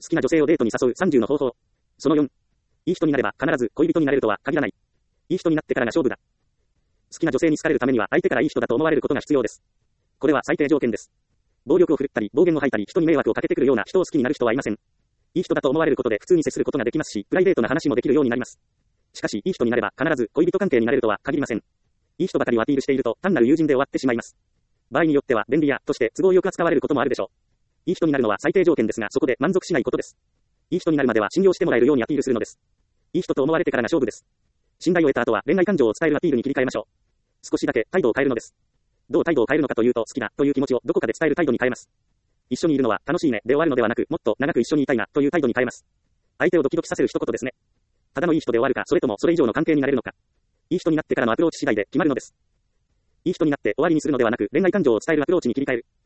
好きな女性をデートに誘う30の方法。その4。いい人になれば必ず恋人になれるとは限らない。いい人になってからが勝負だ。好きな女性に好かれるためには相手からいい人だと思われることが必要です。これは最低条件です。暴力を振るったり、暴言を吐いたり、人に迷惑をかけてくるような人を好きになる人はいません。いい人だと思われることで普通に接することができますし、プライベートな話もできるようになります。しかし、いい人になれば必ず恋人関係になれるとは限りません。いい人ばかりをアピールしていると単なる友人で終わってしまいます。場合によっては便利屋として都合よく扱われることもあるでしょう。いい人になるのは最低条件ですが、そこで満足しないことです。いい人になるまでは信用してもらえるようにアピールするのです。いい人と思われてからが勝負です。信頼を得た後は恋愛感情を伝えるアピールに切り替えましょう。少しだけ態度を変えるのです。どう態度を変えるのかというと、好きだという気持ちをどこかで伝える態度に変えます。一緒にいるのは楽しいねで終わるのではなく、もっと長く一緒にいたいなという態度に変えます。相手をドキドキさせる一言ですね。ただのいい人で終わるか、それともそれ以上の関係になれるのか。いい人になってからのアプローチ次第で決まるのです。いい人になって終わりにするのではなく、恋愛感情を伝えるアプローチに切り替える。